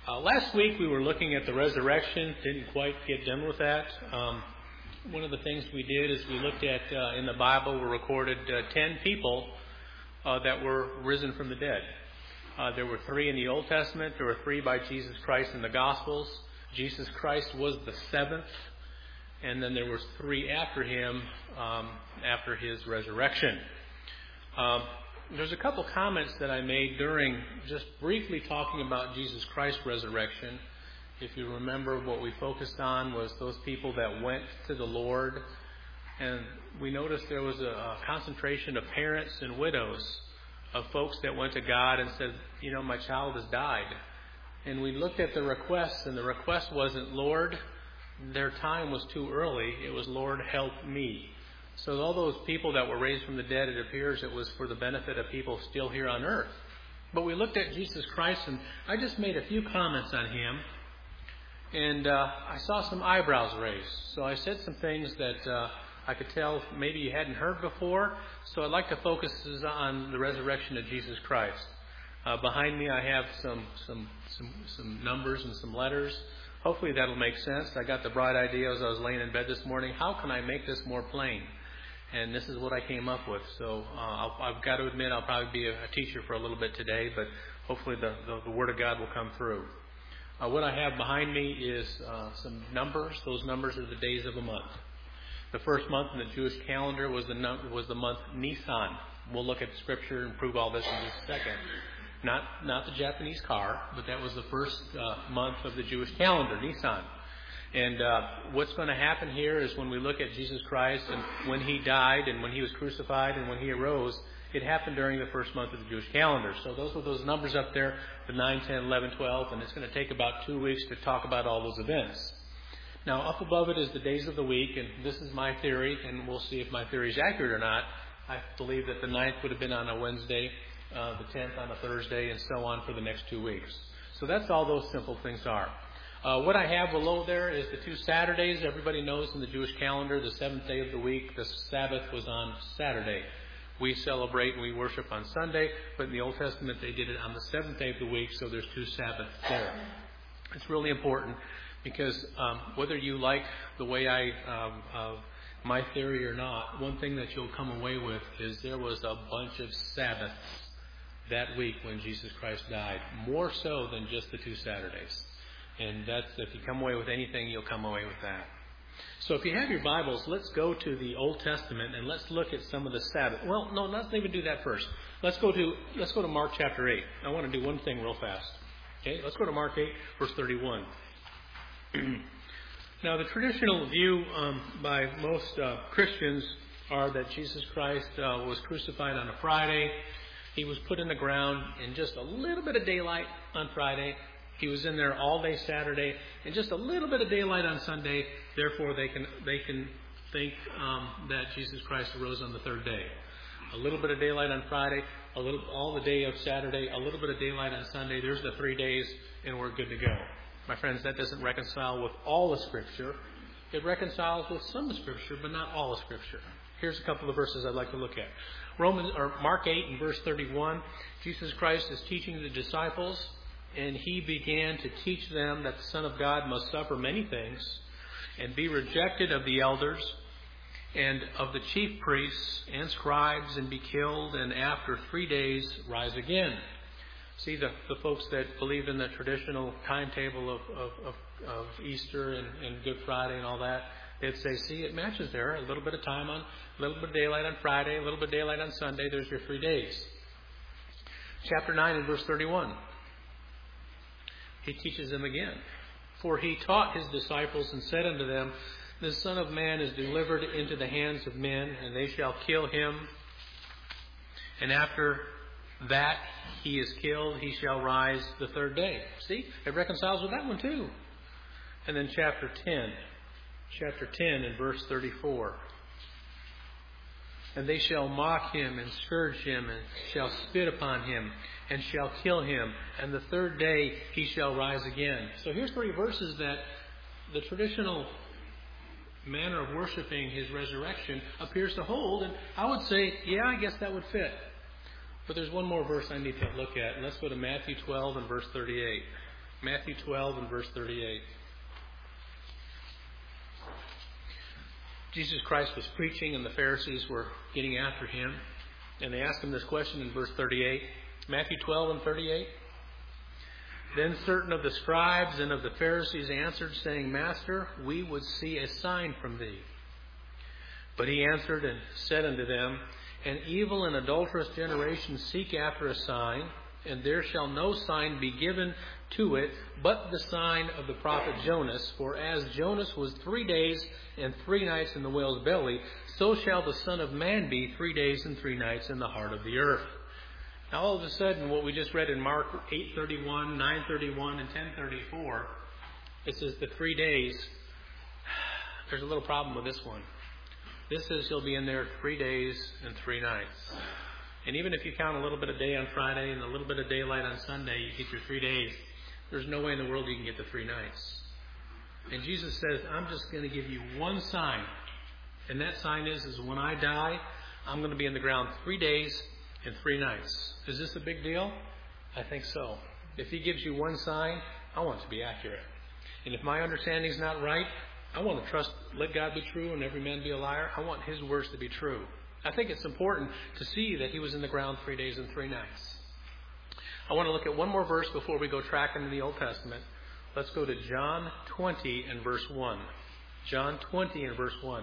Last week we were looking at the resurrection. Didn't quite get done with that. One of the things we did is we looked at, in the Bible, we recorded 10 people that were risen from the dead. There were 3 in the Old Testament. There were 3 by Jesus Christ in the Gospels. Jesus Christ was the 7th. And then there was 3 after him, after his resurrection. There's a couple comments that I made during just briefly talking about Jesus Christ's resurrection. If you remember, what we focused on was those people that went to the Lord. And we noticed there was a concentration of parents and widows, of folks that went to God and said, you know, my child has died. And we looked at the requests, and the request wasn't, Lord, their time was too early. It was, Lord, help me. So all those people that were raised from the dead, it appears it was for the benefit of people still here on earth. But we looked at Jesus Christ, and I just made a few comments on him. And I saw some eyebrows raised. So I said some things that I could tell maybe you hadn't heard before. So I'd like to focus on the resurrection of Jesus Christ. Behind me I have some numbers and some letters. Hopefully that'll make sense. I got the bright idea as I was laying in bed this morning. How can I make this more plain? And this is what I came up with. So I've got to admit I'll probably be a teacher for a little bit today, but hopefully the Word of God will come through. What I have behind me is some numbers. Those numbers are the days of a month. The first month in the Jewish calendar was the month Nisan. We'll look at the Scripture and prove all this in just a second. Not the Japanese car, but that was the first month of the Jewish calendar, Nisan. And what's going to happen here is when we look at Jesus Christ and when he died and when he was crucified and when he arose, it happened during the first month of the Jewish calendar. So those were those numbers up there, the 9, 10, 11, 12, and it's going to take about 2 weeks to talk about all those events. Now, up above it is the days of the week, and this is my theory, and we'll see if my theory is accurate or not. I believe that the 9th would have been on a Wednesday, the 10th on a Thursday, and so on for the next 2 weeks. So that's all those simple things are. What I have below there is the 2 Saturdays. Everybody knows in the Jewish calendar, the 7th day of the week, the Sabbath was on Saturday. We celebrate and we worship on Sunday, but in the Old Testament they did it on the 7th day of the week, so there's 2 Sabbaths there. It's really important because whether you like the way my theory or not, one thing that you'll come away with is there was a bunch of Sabbaths that week when Jesus Christ died, more so than just the 2 Saturdays. And that's, if you come away with anything, you'll come away with that. So if you have your Bibles, let's go to the Old Testament and let's look at some of the Sabbath. Well, no, let's even do that first. Let's go to Mark chapter 8. I want to do one thing real fast. Okay, let's go to Mark 8, verse 31. Now, the traditional view by most Christians are that Jesus Christ was crucified on a Friday. He was put in the ground in just a little bit of daylight on Friday. He was in there all day Saturday, and just a little bit of daylight on Sunday. Therefore, they can think that Jesus Christ arose on the 3rd day. A little bit of daylight on Friday, all the day of Saturday, a little bit of daylight on Sunday. There's the 3 days, and we're good to go. My friends, that doesn't reconcile with all the Scripture. It reconciles with some of Scripture, but not all of Scripture. Here's a couple of verses I'd like to look at. Mark 8 and verse 31. Jesus Christ is teaching the disciples. And he began to teach them that the Son of God must suffer many things and be rejected of the elders and of the chief priests and scribes and be killed and after 3 days rise again. See, the folks that believe in the traditional timetable of Easter and Good Friday and all that, they'd say, see, it matches there. A little bit of time a little bit of daylight on Friday, a little bit of daylight on Sunday. There's your 3 days. Chapter 9 and verse 31. He teaches them again. For he taught his disciples and said unto them, the Son of Man is delivered into the hands of men, and they shall kill him. And after that he is killed, he shall rise the 3rd day. See, it reconciles with that one too. And then chapter 10 and verse 34. And they shall mock him and scourge him and shall spit upon him and shall kill him. And the 3rd day he shall rise again. So here's 3 verses that the traditional manner of worshiping his resurrection appears to hold. And I would say, yeah, I guess that would fit. But there's one more verse I need to look at. And let's go to Matthew 12 and verse 38. Matthew 12 and verse 38. Jesus Christ was preaching and the Pharisees were getting after him. And they asked him this question in verse 38. Matthew 12 and 38. Then certain of the scribes and of the Pharisees answered, saying, Master, we would see a sign from thee. But he answered and said unto them, An evil and adulterous generation seek after a sign, and there shall no sign be given to it, but the sign of the prophet Jonas. For as Jonas was 3 days and 3 nights in the whale's belly, so shall the Son of Man be 3 days and 3 nights in the heart of the earth. Now all of a sudden, what we just read in Mark 8:31, 9:31, and 10:34, it says the 3 days. There's a little problem with this one. This says he'll be in there 3 days and 3 nights. And even if you count a little bit of day on Friday and a little bit of daylight on Sunday, you get your 3 days. There's no way in the world you can get the 3 nights. And Jesus says, I'm just going to give you one sign. And that sign is when I die, I'm going to be in the ground 3 days and 3 nights. Is this a big deal? I think so. If he gives you one sign, I want it to be accurate. And if my understanding is not right, I want to trust, let God be true and every man be a liar. I want his words to be true. I think it's important to see that he was in the ground 3 days and 3 nights. I want to look at one more verse before we go tracking in the Old Testament. Let's go to John 20 and verse 1. John 20 and verse 1.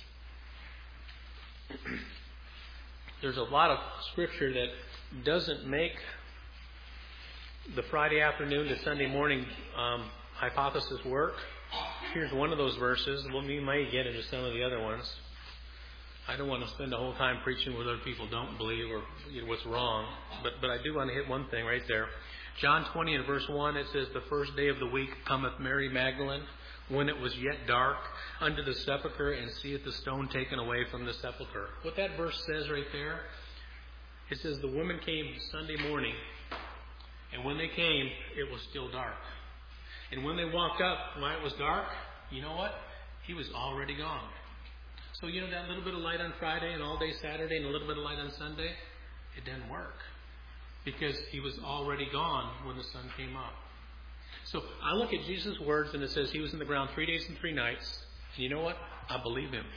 There's a lot of scripture that doesn't make the Friday afternoon to Sunday morning hypothesis work. Here's one of those verses. We might get into some of the other ones. I don't want to spend the whole time preaching what other people don't believe or what's wrong. But I do want to hit one thing right there. John 20 and verse 1, it says, The first day of the week cometh Mary Magdalene, when it was yet dark, unto the sepulchre, and seeth the stone taken away from the sepulchre. What that verse says right there, it says the women came Sunday morning, and when they came, it was still dark. And when they walked up, while it was dark, you know what? He was already gone. So, that little bit of light on Friday and all day Saturday and a little bit of light on Sunday, it didn't work. Because he was already gone when the sun came up. So I look at Jesus' words and it says he was in the ground 3 days and 3 nights. And you know what? I believe him.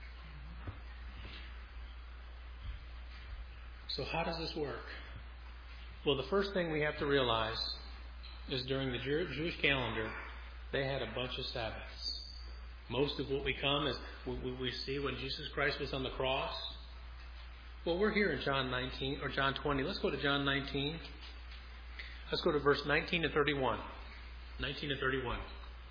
So how does this work? Well, the first thing we have to realize is during the Jewish calendar, they had a bunch of Sabbaths. Most of what we come is we see when Jesus Christ was on the cross. Well, we're here in John 19 or John 20. Let's go to John 19. Let's go to verse 19 and 31. 19 and 31.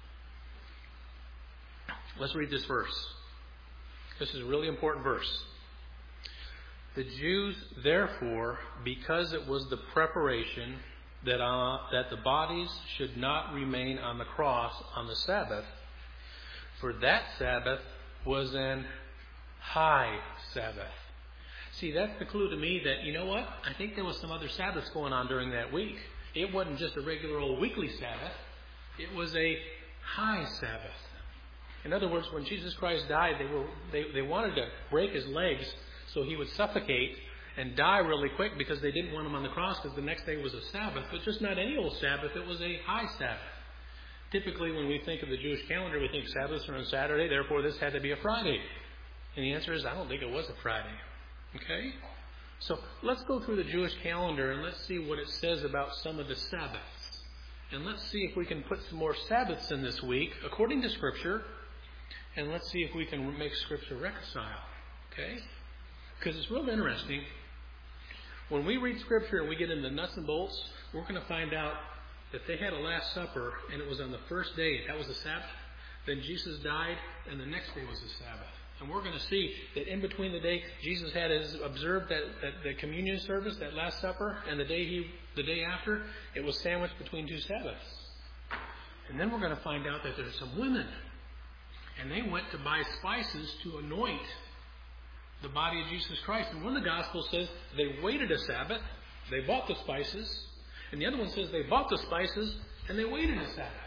Let's read this verse. This is a really important verse. The Jews, therefore, because it was the preparation that the bodies should not remain on the cross on the Sabbath, for that Sabbath was an high Sabbath. See, that's the clue to me that, you know what? I think there was some other Sabbaths going on during that week. It wasn't just a regular old weekly Sabbath. It was a high Sabbath. In other words, when Jesus Christ died, they wanted to break his legs so he would suffocate and die really quick because they didn't want him on the cross because the next day was a Sabbath. But just not any old Sabbath. It was a high Sabbath. Typically, when we think of the Jewish calendar, we think Sabbaths are on Saturday. Therefore, this had to be a Friday. And the answer is, I don't think it was a Friday. Okay? So let's go through the Jewish calendar and let's see what it says about some of the Sabbaths. And let's see if we can put some more Sabbaths in this week according to Scripture. And let's see if we can make Scripture reconcile. Okay? Because it's real interesting. When we read Scripture and we get into nuts and bolts, we're going to find out that they had a Last Supper and it was on the first day. That was the Sabbath. Then Jesus died and the next day was the Sabbath. And we're going to see that in between the day, Jesus had observed that communion service, that Last Supper, and the day after, it was sandwiched between two Sabbaths. And then we're going to find out that there's some women. And they went to buy spices to anoint the body of Jesus Christ. And one of the Gospels says they waited a Sabbath, they bought the spices. And the other one says they bought the spices and they waited a Sabbath.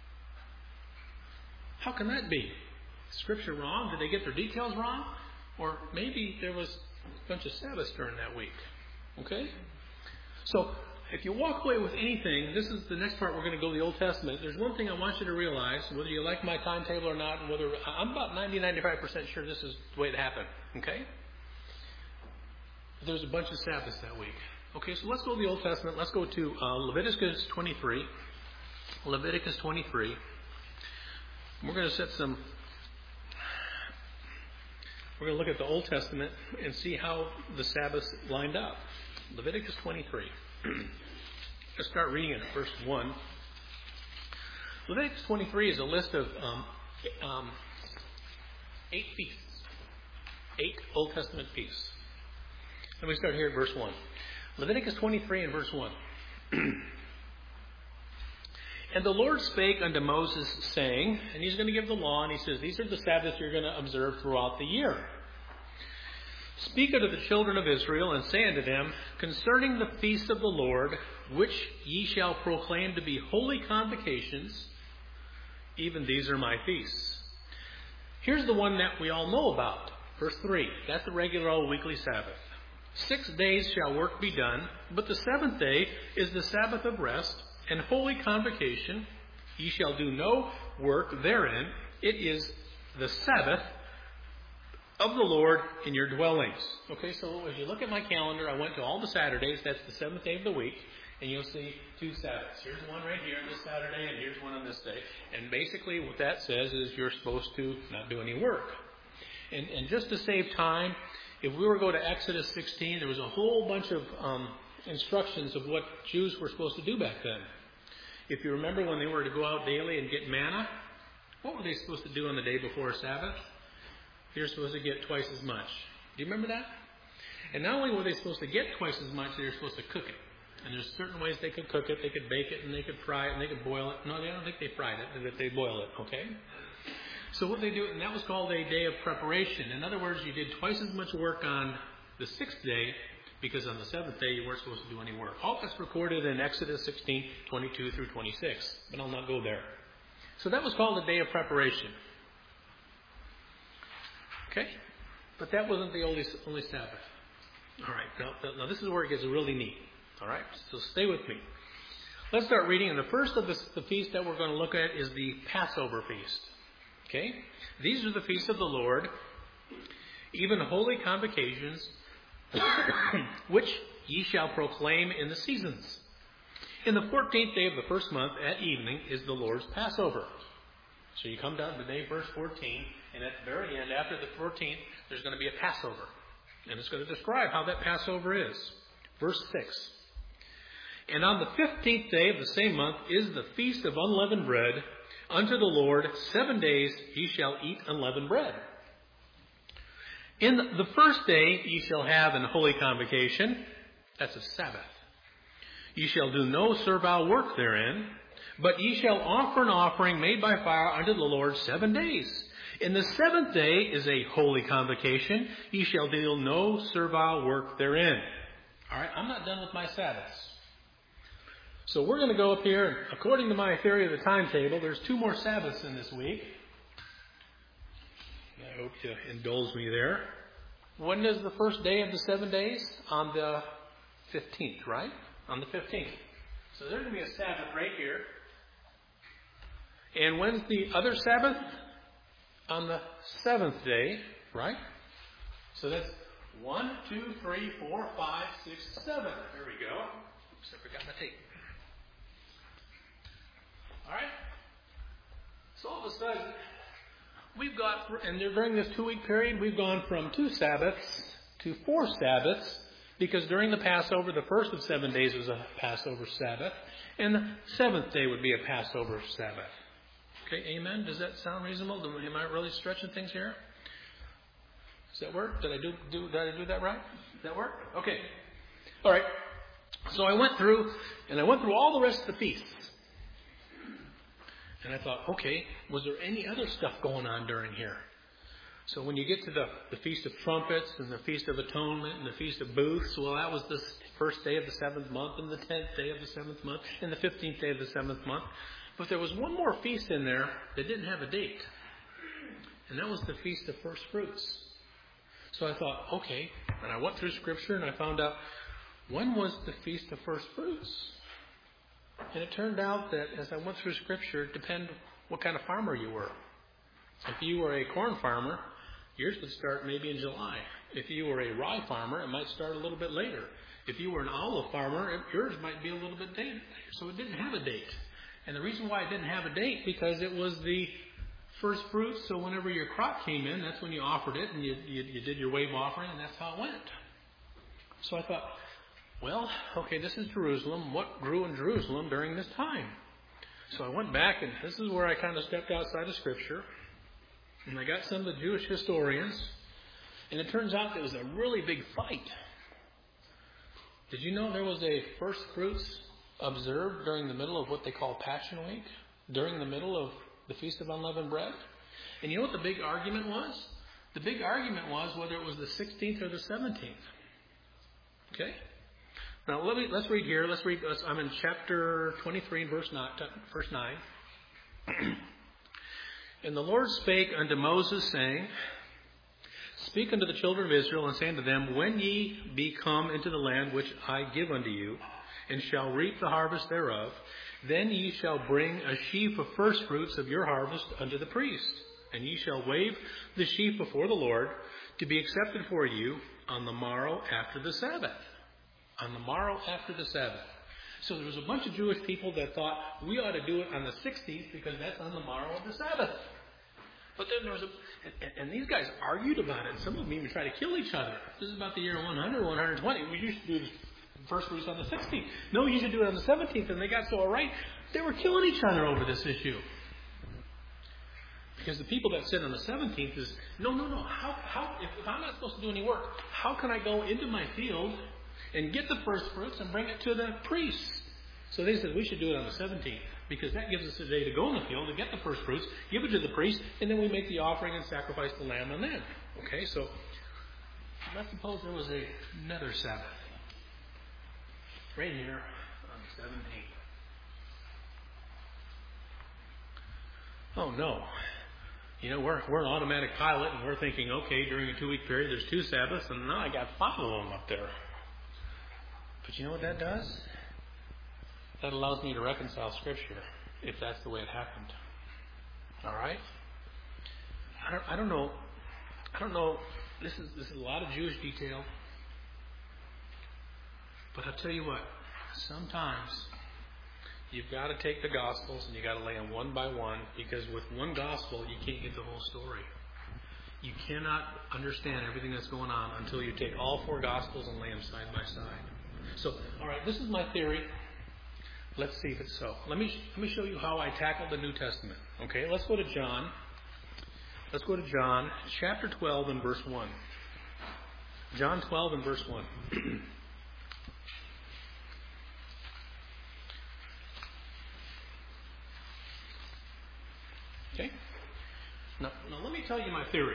How can that be? Scripture wrong? Did they get their details wrong? Or maybe there was a bunch of Sabbaths during that week. Okay? So if you walk away with anything, this is the next part. We're going to go to the Old Testament. There's one thing I want you to realize, whether you like my timetable or not, and whether I'm about 95% sure this is the way it happened. Okay? There's a bunch of Sabbaths that week. Okay, so let's go to the Old Testament. Let's go to Leviticus 23. Leviticus 23. We're going to look at the Old Testament and see how the Sabbaths lined up. Leviticus 23. Let's start reading it at verse 1. Leviticus 23 is a list of 8 feasts. 8 Old Testament feasts. Let me start here at verse 1. Leviticus 23 and verse 1. And the Lord spake unto Moses, saying, and he's going to give the law, and he says, these are the Sabbaths you're going to observe throughout the year. Speak unto the children of Israel, and say unto them, concerning the feast of the Lord, which ye shall proclaim to be holy convocations, even these are my feasts. Here's the one that we all know about. Verse 3. That's the regular old weekly Sabbath. 6 days shall work be done, but the 7th day is the Sabbath of rest, and holy convocation. Ye shall do no work therein. It is the Sabbath of the Lord in your dwellings. Okay, so as you look at my calendar, I went to all the Saturdays. That's the 7th day of the week. And you'll see 2 Sabbaths. Here's one right here this Saturday, and here's one on this day. And basically what that says is you're supposed to not do any work. And just to save time, if we were to go to Exodus 16, there was a whole bunch of instructions of what Jews were supposed to do back then. If you remember when they were to go out daily and get manna, what were they supposed to do on the day before Sabbath? You're supposed to get twice as much. Do you remember that? And not only were they supposed to get twice as much, they were supposed to cook it. And there's certain ways they could cook it. They could bake it, and they could fry it, and they could boil it. No, I don't think they fried it, but they boil it, okay? So what they do, and that was called a day of preparation. In other words, you did twice as much work on the 6th day, because on the 7th day you weren't supposed to do any work. All that's recorded in Exodus 16, 22 through 26. But I'll not go there. So that was called a day of preparation. Okay? But that wasn't the only Sabbath. All right. Now this is where it gets really neat. All right? So stay with me. Let's start reading. And the first of the feast that we're going to look at is the Passover feast. Okay? These are the feasts of the Lord, even holy convocations, which ye shall proclaim in the seasons. In the 14th day of the first month at evening is the Lord's Passover. So you come down to day verse 14, and at the very end, after the 14th, there's going to be a Passover. And it's going to describe how that Passover is. Verse 6. And on the 15th day of the same month is the feast of unleavened bread. Unto the Lord 7 days ye shall eat unleavened bread. In the first day ye shall have an holy convocation. That's a Sabbath. Ye shall do no servile work therein, but ye shall offer an offering made by fire unto the Lord 7 days. In the 7th day is a holy convocation. Ye shall do no servile work therein. All right, I'm not done with my Sabbaths. So we're going to go up here, and according to my theory of the timetable, there's 2 more Sabbaths in this week. I hope you indulge me there. When is the first day of the 7 days? On the 15th, right? On the 15th. So there's going to be a Sabbath right here. And when's the other Sabbath? On the 7th day, right? So that's 1, 2, 3, 4, 5, 6, 7. There we go. Oops, I forgot my tape. All right? So all of a sudden, we've got, and during this 2-week period, we've gone from 2 Sabbaths to 4 Sabbaths, because during the Passover, the first of 7 days was a Passover Sabbath, and the 7th day would be a Passover Sabbath. Okay, amen? Does that sound reasonable? Am I really stretching things here? Does that work? Did I do that right? Does that work? Okay. All right. So I went through all the rest of the feasts. And I thought, okay, was there any other stuff going on during here? So when you get to the Feast of Trumpets and the Feast of Atonement and the Feast of Booths, well, that was the first day of the 7th month and the 10th day of the 7th month and the 15th day of the 7th month. But there was one more feast in there that didn't have a date. And that was the Feast of First Fruits. So I thought, okay. And I went through Scripture and I found out, when was the Feast of First Fruits? And it turned out that as I went through Scripture, it depended what kind of farmer you were. If you were a corn farmer, yours would start maybe in July. If you were a rye farmer, it might start a little bit later. If you were an olive farmer, yours might be a little bit later. So it didn't have a date. And the reason why it didn't have a date, because it was the first fruits. So whenever your crop came in, that's when you offered it, and you did your wave offering, and that's how it went. So I thought, well, okay, this is Jerusalem. What grew in Jerusalem during this time? So I went back, and this is where I kind of stepped outside of Scripture. And I got some of the Jewish historians, and it turns out there was a really big fight. Did you know there was a first fruits observed during the middle of what they call Passion Week? During the middle of the Feast of Unleavened Bread? And you know what the big argument was? The big argument was whether it was the 16th or the 17th. Okay? Now let's read here. I'm in chapter 23 and verse 9. And the Lord spake unto Moses, saying, Speak unto the children of Israel, and say unto them, When ye be come into the land which I give unto you, and shall reap the harvest thereof, then ye shall bring a sheaf of first fruits of your harvest unto the priest. And ye shall wave the sheaf before the Lord, to be accepted for you on the morrow after the Sabbath. On the morrow after the Sabbath. So there was a bunch of Jewish people that thought we ought to do it on the 16th because that's on the morrow of the Sabbath. But then there was and these guys argued about it. Some of them even tried to kill each other. This is about the year 100, 120. We used to do the first fruits on the 16th. No, you should do it on the 17th. And they got so right, they were killing each other over this issue. Because the people that said on the 17th is, no. How if I'm not supposed to do any work, how can I go into my field and get the first fruits and bring it to the priests? So they said we should do it on the 17th because that gives us a day to go in the field to get the first fruits, give it to the priest, and then we make the offering and sacrifice the lamb on that. Okay, so let's suppose there was another Sabbath right here on the 17th. Oh no. You know, we're an automatic pilot and we're thinking, okay, during a 2-week period there's 2 Sabbaths and now I got 5 of them up there. But you know what that does? That allows me to reconcile Scripture, if that's the way it happened. All right? I don't know. This is a lot of Jewish detail. But I'll tell you what. Sometimes you've got to take the Gospels and you've got to lay them one by one, because with one Gospel you can't get the whole story. You cannot understand everything that's going on until you take all 4 Gospels and lay them side by side. So, all right, this is my theory. Let's see if it's so. Let me show you how I tackled the New Testament. Okay, let's go to John. Let's go to John chapter 12 and verse 1. John 12 and verse 1. Okay? Now let me tell you my theory.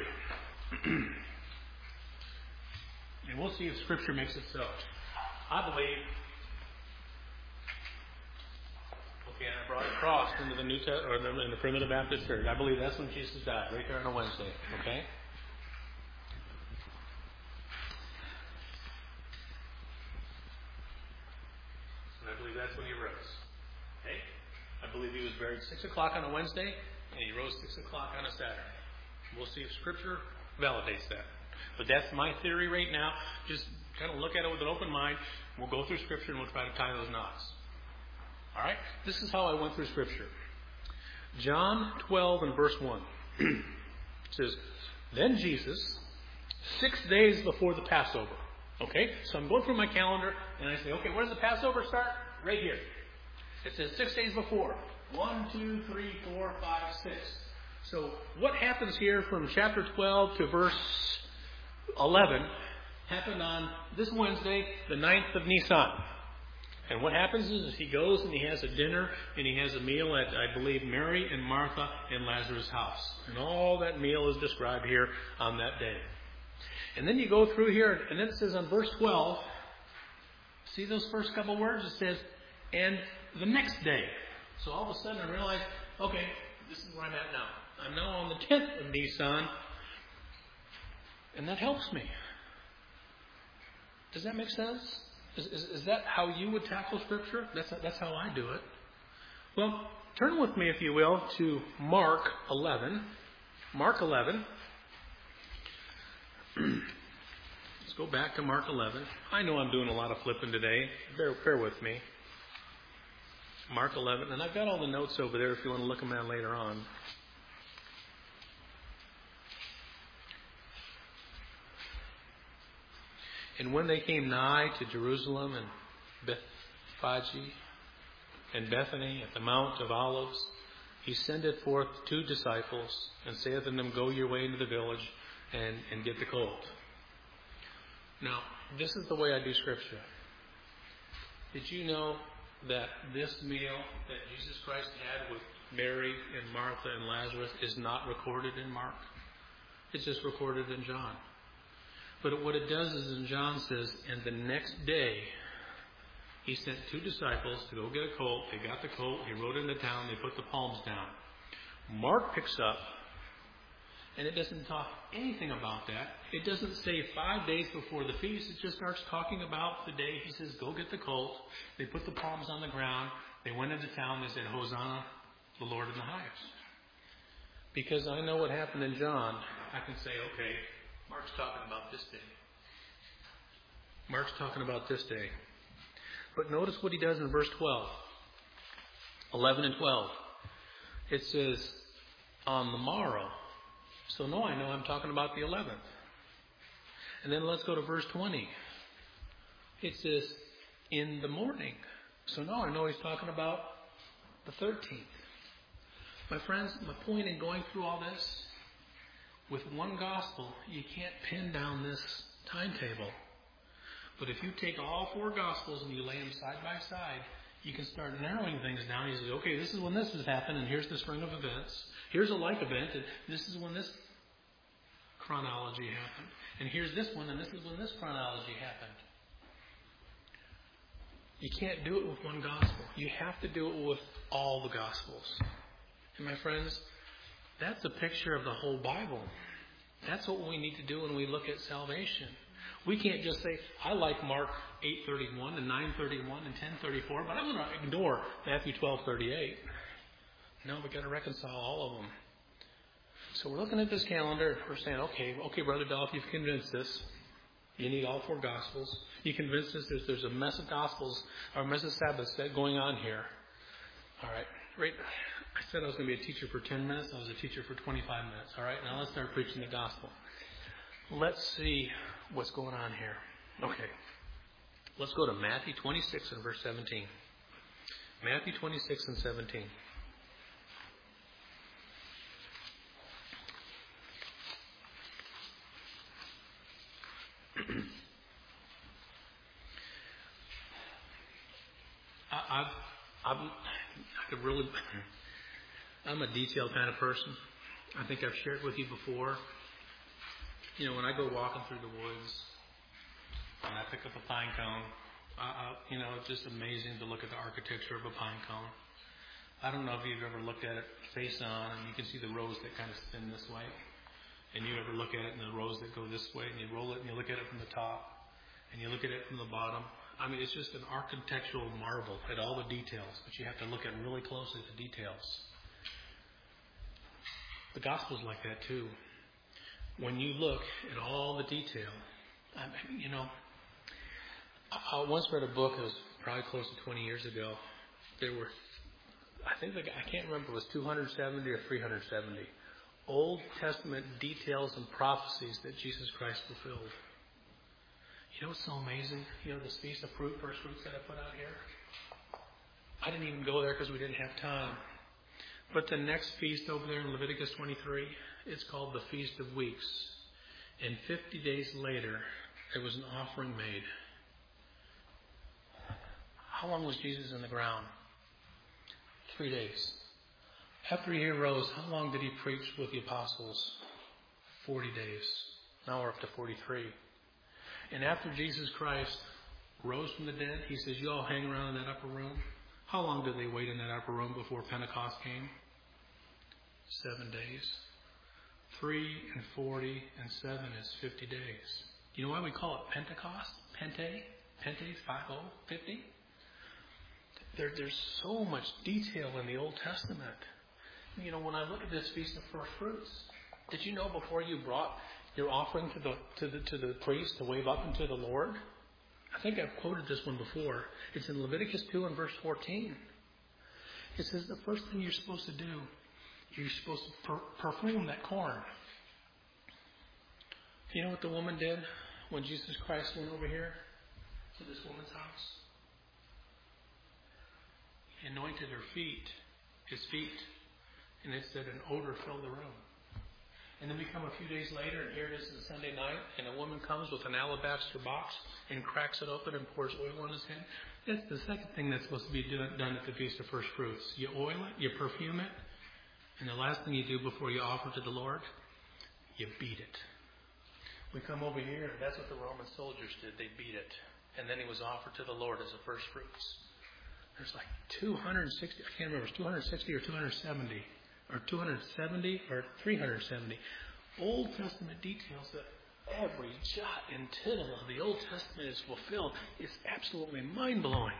And we'll see if Scripture makes it so. I believe, okay, and I brought a cross into the New Testament, or in the Primitive Baptist Church. I believe that's when Jesus died, right there on a Wednesday. Okay? And I believe that's when he rose. Okay? I believe he was buried 6 o'clock on a Wednesday, and he rose 6 o'clock on a Saturday. We'll see if Scripture validates that. But that's my theory right now. Just kind of look at it with an open mind. We'll go through Scripture and we'll try to tie those knots. All right? This is how I went through Scripture. John 12 and verse 1. It says, Then Jesus, 6 days before the Passover. Okay? So I'm going through my calendar and I say, okay, where does the Passover start? Right here. It says 6 days before. 1, 2, 3, 4, 5, 6. So what happens here from chapter 12 to verse 11 happened on this Wednesday, the 9th of Nisan. And what happens is he goes and he has a dinner and he has a meal at, I believe, Mary and Martha and Lazarus' house. And all that meal is described here on that day. And then you go through here, and then it says on verse 12, see those first couple words? It says, and the next day. So all of a sudden I realize, okay, this is where I'm at now. I'm now on the 10th of Nisan, and that helps me. Does that make sense? Is that how you would tackle Scripture? That's how I do it. Well, turn with me, if you will, to Mark 11. Mark 11. Let's go back to Mark 11. I know I'm doing a lot of flipping today. Bear with me. Mark 11. And I've got all the notes over there if you want to look them at later on. And when they came nigh to Jerusalem and Bethphage and Bethany at the Mount of Olives, he sendeth forth 2 disciples, and saith unto them, Go your way into the village, and get the colt. Now, this is the way I do Scripture. Did you know that this meal that Jesus Christ had with Mary and Martha and Lazarus is not recorded in Mark? It's just recorded in John. But what it does is in John says, and the next day he sent 2 disciples to go get a colt. They got the colt. He rode into town. They put the palms down. Mark picks up, and it doesn't talk anything about that. It doesn't say 5 days before the feast. It just starts talking about the day. He says, go get the colt. They put the palms on the ground. They went into town. They said, Hosanna, the Lord in the highest. Because I know what happened in John, I can say, okay, Mark's talking about this day. Mark's talking about this day. But notice what he does in verse 12. 11 and 12. It says, on the morrow. So no, I know I'm talking about the 11th. And then let's go to verse 20. It says, in the morning. So now I know he's talking about the 13th. My friends, my point in going through all this, with one gospel, you can't pin down this timetable. But if you take all 4 gospels and you lay them side by side, you can start narrowing things down. You say, okay, this is when this has happened, and here's the string of events. Here's a like event, and this is when this chronology happened. And here's this one, and this is when this chronology happened. You can't do it with one gospel. You have to do it with all the gospels. And my friends, that's a picture of the whole Bible. That's what we need to do when we look at salvation. We can't just say, I like Mark 8:31 and 9:31 and 10:34, but I'm going to ignore Matthew 12:38. No, we've got to reconcile all of them. So we're looking at this calendar and we're saying, okay, Brother Dolph, you've convinced us. You need all 4 Gospels. You convinced us there's a mess of Gospels or a mess of Sabbaths going on here. All right. Right. I said I was going to be a teacher for 10 minutes. I was a teacher for 25 minutes. All right. Now let's start preaching the gospel. Let's see what's going on here. Okay. Let's go to Matthew 26 and verse 17. Matthew 26 and 17. I'm a detailed kind of person. I think I've shared with you before. You know, when I go walking through the woods and I pick up a pine cone, it's just amazing to look at the architecture of a pine cone. I don't know if you've ever looked at it face on and you can see the rows that kind of spin this way. And you ever look at it and the rows that go this way and you roll it and you look at it from the top and you look at it from the bottom. I mean, it's just an architectural marvel at all the details, but you have to look at really closely at the details. The gospel's like that too. When you look at all the detail, I once read a book that was probably close to 20 years ago. There were, I can't remember, it was 270 or 370 Old Testament details and prophecies that Jesus Christ fulfilled. You know what's so amazing? You know, this Feast of First Fruits that I put out here? I didn't even go there because we didn't have time. But the next feast over there in Leviticus 23, it's called the Feast of Weeks. And 50 days later, there was an offering made. How long was Jesus in the ground? 3 days. After he arose, how long did he preach with the apostles? 40 days. Now we're up to 43. And after Jesus Christ rose from the dead, he says, you all hang around in that upper room. How long did they wait in that upper room before Pentecost came? 7 days. 3 and 40 and 7 is 50 days. You know why we call it Pentecost? Pentes, 50. There's so much detail in the Old Testament. You know, when I look at this Feast of First Fruits, did you know before you brought your offering to the priest to wave up unto the Lord? I think I've quoted this one before. It's in Leviticus 2 and verse 14. It says the first thing you're supposed to do, you're supposed to perfume that corn. You know what the woman did when Jesus Christ went over here to this woman's house? He anointed his feet, and it said an odor filled the room. And then we come a few days later, and here it is on Sunday night, and a woman comes with an alabaster box and cracks it open and pours oil on his head. That's the second thing that's supposed to be done at the Feast of First Fruits. You oil it, you perfume it, and the last thing you do before you offer to the Lord, you beat it. We come over here, and that's what the Roman soldiers did. They beat it. And then he was offered to the Lord as a first fruits. There's like 260, I can't remember, it's 260 or 270. Or 270 or 370 Old Testament details that every jot and tittle of the Old Testament is fulfilled. It's absolutely mind-blowing.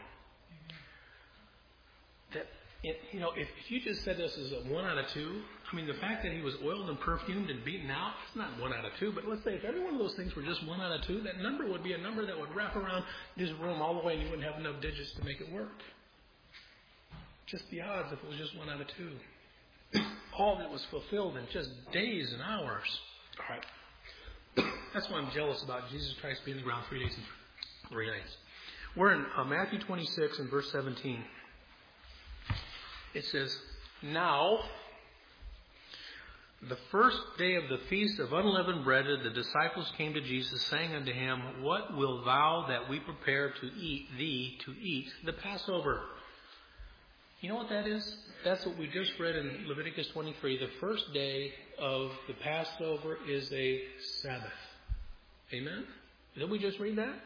That, you know, if you just said this as a 1 out of 2, I mean, the fact that he was oiled and perfumed and beaten out, it's not 1 out of 2. But let's say if every one of those things were just 1 out of 2, that number would be a number that would wrap around this room all the way, and you wouldn't have enough digits to make it work. Just the odds if it was just 1 out of 2. All that was fulfilled in just days and hours. All right. That's why I'm jealous about Jesus Christ being in the ground 3 days and 3 nights. We're in Matthew 26 and verse 17. It says, Now, the first day of the feast of unleavened bread, the disciples came to Jesus, saying unto him, What wilt thou that we prepare to eat the Passover? You know what that is? That's what we just read in Leviticus 23. The first day of the Passover is a Sabbath. Amen? Didn't we just read that?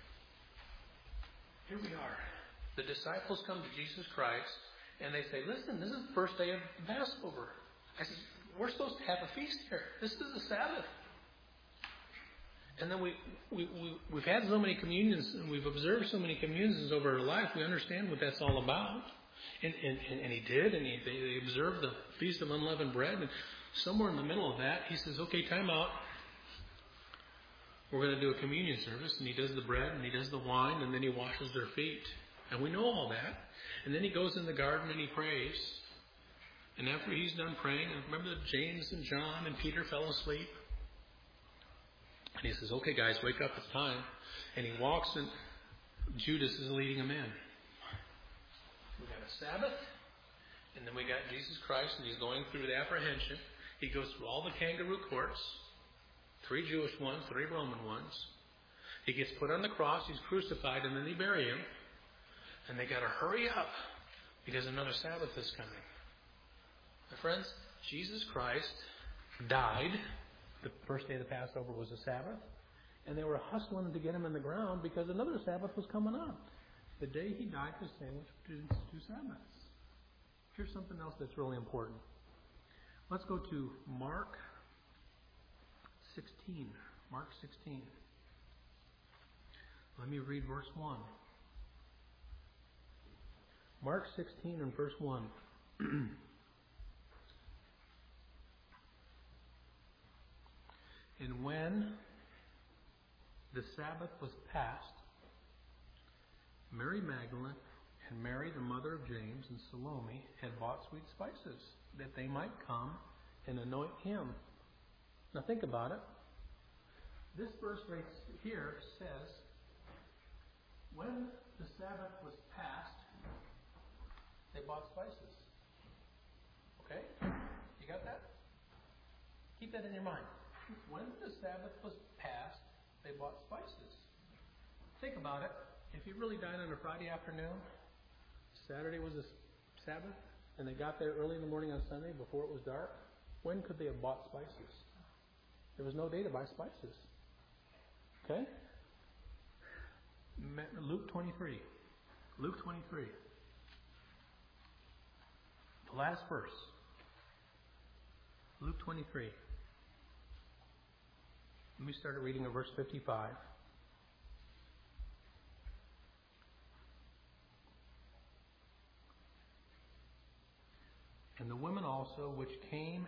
Here we are. The disciples come to Jesus Christ and they say, Listen, this is the first day of the Passover. I said, we're supposed to have a feast here. This is a Sabbath. And then we've had so many communions and we've observed so many communions over our life, we understand what that's all about. And he did, and they observed the Feast of Unleavened Bread. And somewhere in the middle of that, he says, okay, time out. We're going to do a communion service. And he does the bread, and he does the wine, and then he washes their feet. And we know all that. And then he goes in the garden and he prays. And after he's done praying, and remember that James and John and Peter fell asleep? And he says, okay, guys, wake up, it's time. And he walks, and Judas is leading him in. We got a Sabbath, and then we got Jesus Christ, and he's going through the apprehension. He goes through all the kangaroo courts, 3 Jewish ones, 3 Roman ones. He gets put on the cross, he's crucified, and then they bury him. And they got to hurry up because another Sabbath is coming. My friends, Jesus Christ died. The first day of the Passover was a Sabbath, and they were hustling to get him in the ground because another Sabbath was coming up. The day he died was sandwiched between 2 Sabbaths. Here's something else that's really important. Let's go to Mark 16. Mark 16. Let me read verse 1. Mark 16 and verse 1. And when the Sabbath was past, Mary Magdalene and Mary, the mother of James, and Salome had bought sweet spices that they might come and anoint him. Now think about it. This verse right here says, when the Sabbath was past, they bought spices. Okay? You got that? Keep that in your mind. When the Sabbath was past, they bought spices. Think about it. If you really dined on a Friday afternoon, Saturday was a Sabbath, and they got there early in the morning on Sunday before it was dark, when could they have bought spices? There was no day to buy spices. Okay? Luke 23. Luke 23. The last verse. Luke 23. Let me start reading at verse 55. And the women also, which came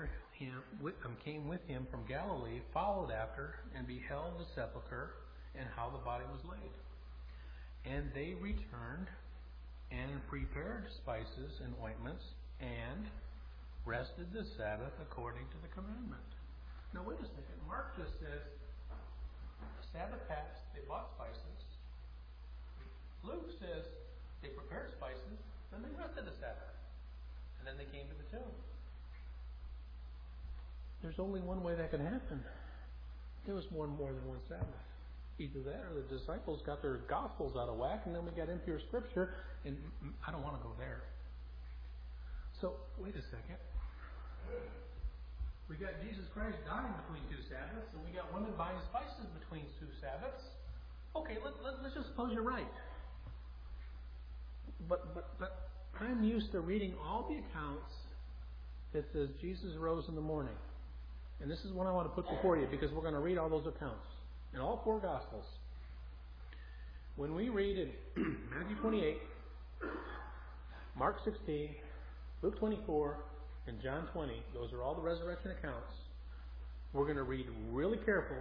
with him from Galilee, followed after, and beheld the sepulchre, and how the body was laid. And they returned, and prepared spices and ointments, and rested the Sabbath according to the commandment. Now wait a second. Mark just says, the Sabbath passed, they bought spices. Luke says they prepared spices, then they rested the Sabbath. And then they came to the tomb. There's only one way that could happen. There was more than one Sabbath. Either that or the disciples got their gospels out of whack, and then we got impure scripture, and I don't want to go there. So, wait a second. We got Jesus Christ dying between two Sabbaths, and we got women buying spices between two Sabbaths. Okay, let's just suppose you're right. But I'm used to reading all the accounts that says Jesus rose in the morning. And this is what I want to put before you, because we're going to read all those accounts in all four Gospels. When we read in Matthew 28, Mark 16, Luke 24, and John 20, those are all the resurrection accounts. We're going to read really careful,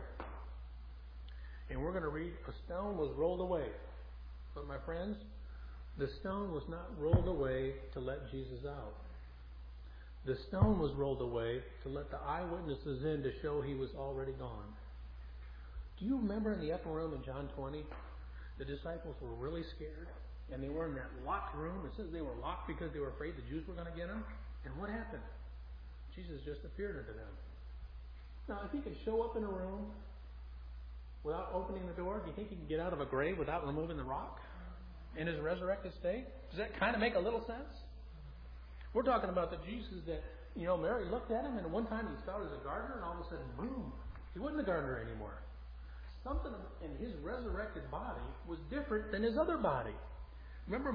and we're going to read a stone was rolled away. But my friends, the stone was not rolled away to let Jesus out. The stone was rolled away to let the eyewitnesses in to show he was already gone. Do you remember in the upper room in John 20, the disciples were really scared, and they were in that locked room. It says they were locked because they were afraid the Jews were going to get them. And what happened? Jesus just appeared unto them. Now, if he could show up in a room without opening the door, do you think he can get out of a grave without removing the rock in his resurrected state? Does that kind of make a little sense? We're talking about the Jesus that, Mary looked at him, and one time he thought he was a gardener, and all of a sudden, boom, he wasn't a gardener anymore. Something in his resurrected body was different than his other body. Remember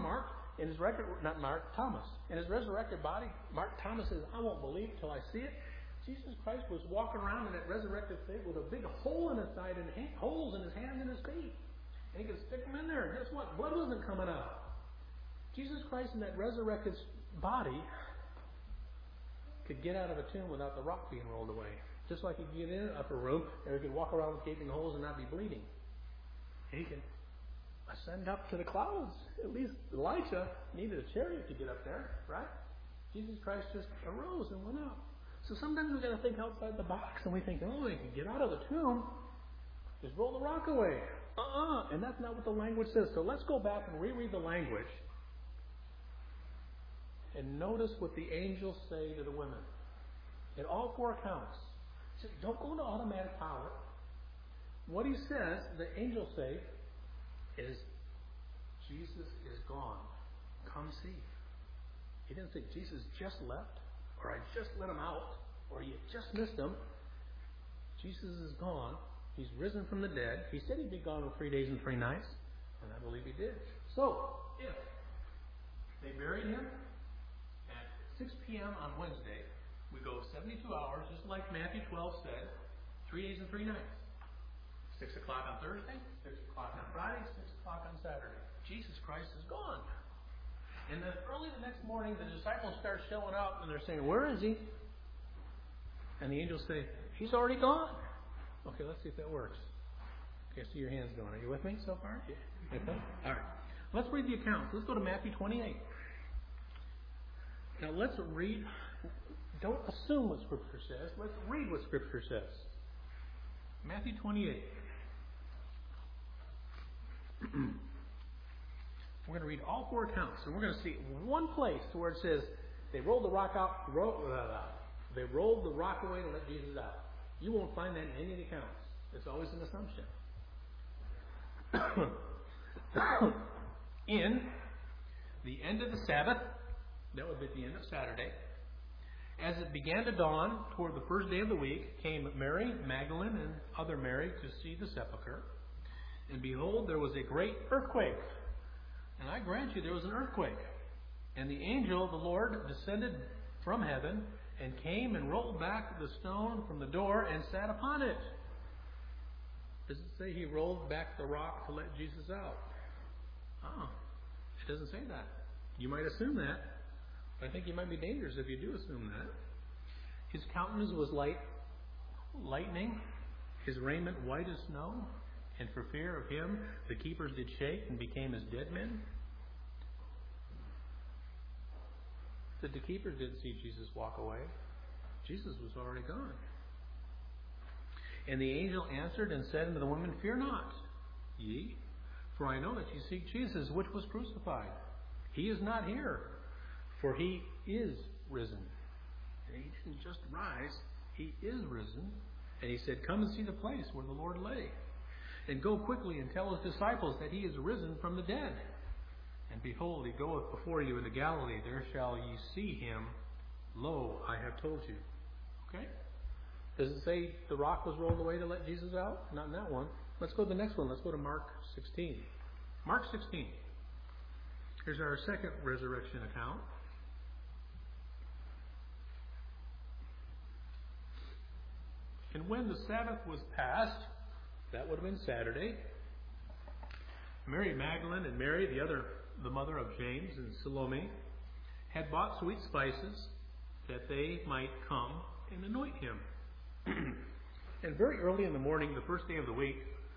Thomas. In his resurrected body, Thomas says, I won't believe it till I see it. Jesus Christ was walking around in that resurrected state with a big hole in his side and holes in his hands and his feet. And he could stick them in there. And guess what? Blood wasn't coming out. Jesus Christ in that resurrected body could get out of a tomb without the rock being rolled away. Just like he could get in an upper room and he could walk around with gaping holes and not be bleeding. He could ascend up to the clouds. At least Elijah needed a chariot to get up there, right? Jesus Christ just arose and went up. So sometimes we've got to think outside the box, and we think, oh, they can get out of the tomb. Just roll the rock away. And that's not what the language says. So let's go back and reread the language. And notice what the angels say to the women. In all four accounts. He says, don't go into automatic pilot. What he says, the angels say, is, Jesus is gone. Come see. He didn't say, Jesus just left, or I just let him out, or you just missed him. Jesus is gone. He's risen from the dead. He said he'd be gone for 3 days and 3 nights, and I believe he did. So, if they buried him at 6 p.m. on Wednesday, we go 72 hours, just like Matthew 12 said, 3 days and 3 nights. 6 o'clock on Thursday, 6 o'clock on Friday, 6 o'clock on Saturday. Jesus Christ is gone. And then early the next morning, the disciples start showing up, and they're saying, where is he? And the angels say, he's already gone. Okay, let's see if that works. Okay, I see your hands going. Are you with me so far? Yeah. Okay. All right. Let's read the accounts. Let's go to Matthew 28. Now let's read. Don't assume what Scripture says. Let's read what Scripture says. Matthew 28. We're going to read all four accounts, and we're going to see one place where it says they rolled the rock out. They rolled the rock away to let Jesus out. You won't find that in any of the accounts. It's always an assumption. In the end of the Sabbath, that would be at the end of Saturday, as it began to dawn toward the first day of the week, came Mary Magdalene and other Mary to see the sepulchre. And behold, there was a great earthquake. And I grant you, there was an earthquake. And the angel of the Lord descended from heaven and came and rolled back the stone from the door and sat upon it. Does it say he rolled back the rock to let Jesus out? It doesn't say that. You might assume that. I think you might be dangerous if you do assume that. His countenance was lightning, his raiment white as snow, and for fear of him the keepers did shake and became as dead men. The keepers didn't see Jesus walk away. Jesus was already gone. And the angel answered and said unto the women, Fear not, ye, for I know that ye seek Jesus, which was crucified. He is not here, for he is risen. And he didn't just rise, he is risen. And he said, Come and see the place where the Lord lay. And go quickly and tell his disciples that he is risen from the dead. And behold, he goeth before you into Galilee. There shall ye see him. Lo, I have told you. Okay? Does it say the rock was rolled away to let Jesus out? Not in that one. Let's go to the next one. Let's go to Mark 16. Mark 16. Here's our second resurrection account. And when the Sabbath was past, that would have been Saturday, Mary Magdalene and Mary, the mother of James and Salome, had bought sweet spices that they might come and anoint him. And very early in the morning, the first day of the week,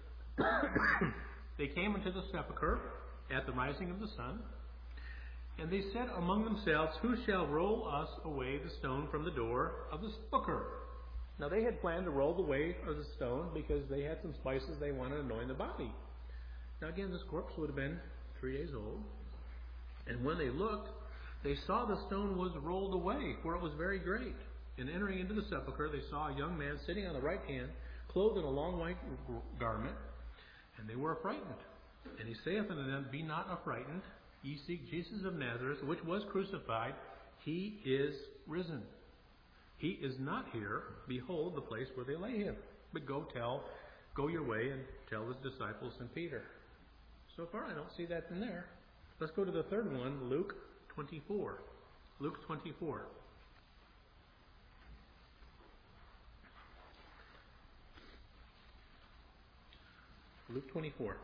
they came into the sepulchre at the rising of the sun, and they said among themselves, Who shall roll us away the stone from the door of the sepulchre? Now they had planned to roll the way of the stone because they had some spices they wanted to anoint the body. Now again, this corpse would have been 3 days old. And when they looked, they saw the stone was rolled away, for it was very great. And entering into the sepulchre, they saw a young man sitting on the right hand, clothed in a long white garment, and they were affrighted. And he saith unto them, Be not affrighted, ye seek Jesus of Nazareth, which was crucified. He is risen. He is not here. Behold the place where they lay him. But go your way and tell his disciples and Peter. So far I don't see that in there. Let's go to the third one, Luke 24. Luke 24. Luke 24.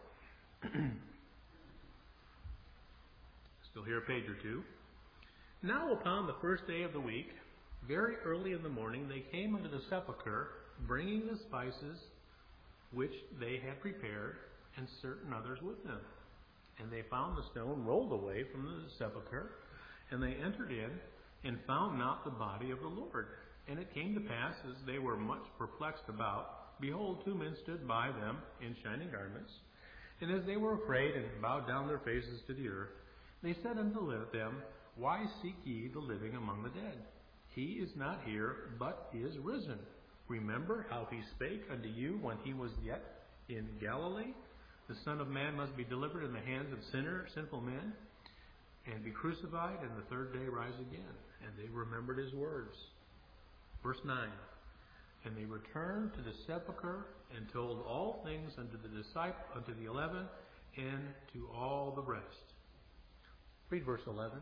Still here a page or two. Now upon the first day of the week, very early in the morning, they came unto the sepulchre, bringing the spices which they had prepared, and certain others with them. And they found the stone rolled away from the sepulchre, and they entered in, and found not the body of the Lord. And it came to pass, as they were much perplexed about, behold, 2 men stood by them in shining garments. And as they were afraid, and bowed down their faces to the earth, they said unto them, Why seek ye the living among the dead? He is not here, but is risen. Remember how he spake unto you when he was yet in Galilee? The Son of Man must be delivered in the hands of sinful men, and be crucified, and the third day rise again. And they remembered his words. Verse 9. And they returned to the sepulchre, and told all things unto the 11, and to all the rest. Read verse 11.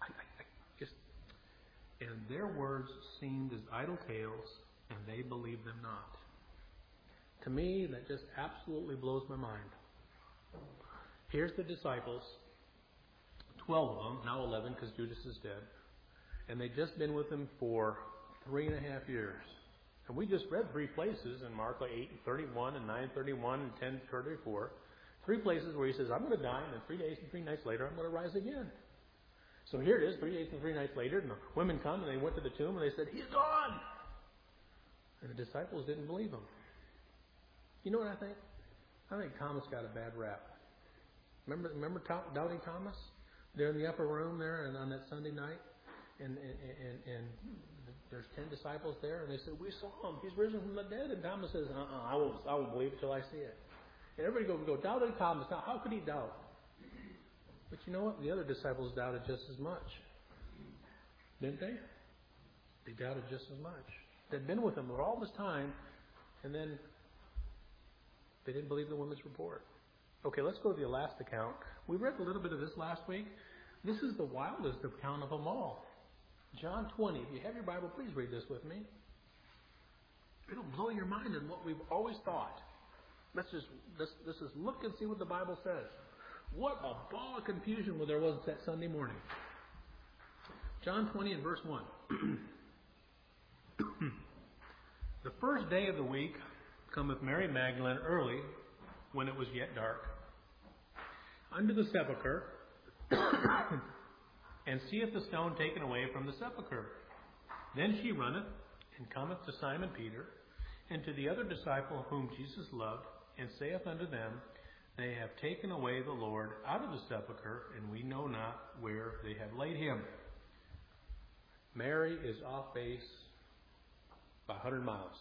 And their words seemed as idle tales, and they believed them not. To me, that just absolutely blows my mind. Here's the disciples, 12 of them, now 11 because Judas is dead, and they'd just been with him for 3.5 years. And we just read 3 places in Mark 8:31 and 9:31 and 10:34, 3 places where he says, I'm going to die, and then 3 days and 3 nights later, I'm going to rise again. So here it is, 3 days and 3 nights later, and the women come, and they went to the tomb, and they said, He's gone! And the disciples didn't believe him. You know what I think? I think Thomas got a bad rap. Remember Doubting Thomas? They're in the upper room there, and on that Sunday night, and there's 10 disciples there, and they said, We saw him. He's risen from the dead. And Thomas says, I won't believe it till I see it. And everybody go, Doubting Thomas. Now, how could he doubt? But you know what? The other disciples doubted just as much. Didn't they? They doubted just as much. They'd been with him for all this time, and then they didn't believe the woman's report. Okay, let's go to the last account. We read a little bit of this last week. This is the wildest account of them all. John 20. If you have your Bible, please read this with me. It'll blow your mind in what we've always thought. Let's just look and see what the Bible says. What a ball of confusion there was that Sunday morning. John 20 and verse 1. The first day of the week cometh Mary Magdalene early, when it was yet dark, unto the sepulchre, and seeth the stone taken away from the sepulchre. Then she runneth, and cometh to Simon Peter, and to the other disciple whom Jesus loved, and saith unto them, They have taken away the Lord out of the sepulchre, and we know not where they have laid him. Mary is off base by 100 miles.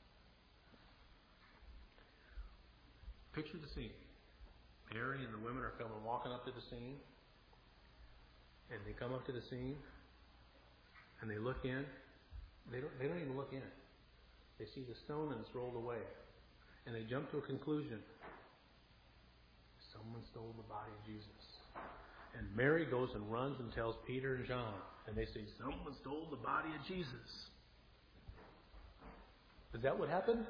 Picture the scene. Mary and the women are coming walking up to the scene. And they come up to the scene. And they look in. They don't even look in. They see the stone and it's rolled away. And they jump to a conclusion. Someone stole the body of Jesus. And Mary goes and runs and tells Peter and John. And they say, someone stole the body of Jesus. Is that what happened?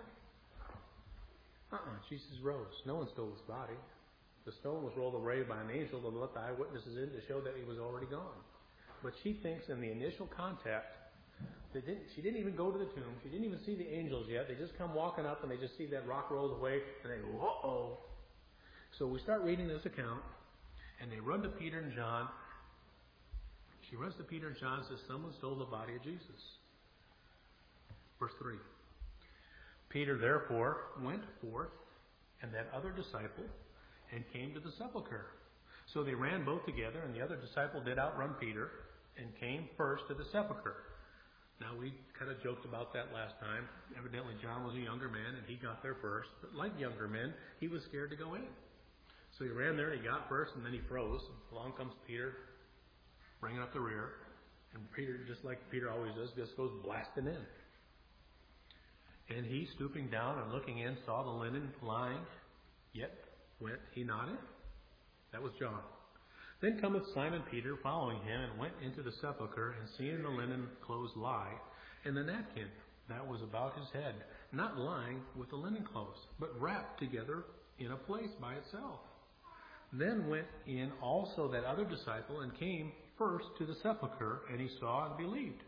Jesus rose. No one stole his body. The stone was rolled away by an angel to let the eyewitnesses in to show that he was already gone. But she thinks in the initial contact, she didn't even go to the tomb. She didn't even see the angels yet. They just come walking up and they just see that rock rolled away and they go, uh-oh. So we start reading this account and they run to Peter and John. She runs to Peter and John and says, someone stole the body of Jesus. Verse 3. Peter therefore went forth and that other disciple and came to the sepulchre. So they ran both together, and the other disciple did outrun Peter and came first to the sepulchre. Now, we kind of joked about that last time. Evidently, John was a younger man, and he got there first. But like younger men, he was scared to go in. So he ran there, and he got first, and then he froze. Along comes Peter, bringing up the rear. And Peter, just like Peter always does, just goes blasting in. And he, stooping down and looking in, saw the linen lying, yet went he not in. That was John. Then cometh Simon Peter following him, and went into the sepulchre, and seeing the linen clothes lie, and the napkin that was about his head, not lying with the linen clothes, but wrapped together in a place by itself. Then went in also that other disciple, and came first to the sepulchre, and he saw and believed.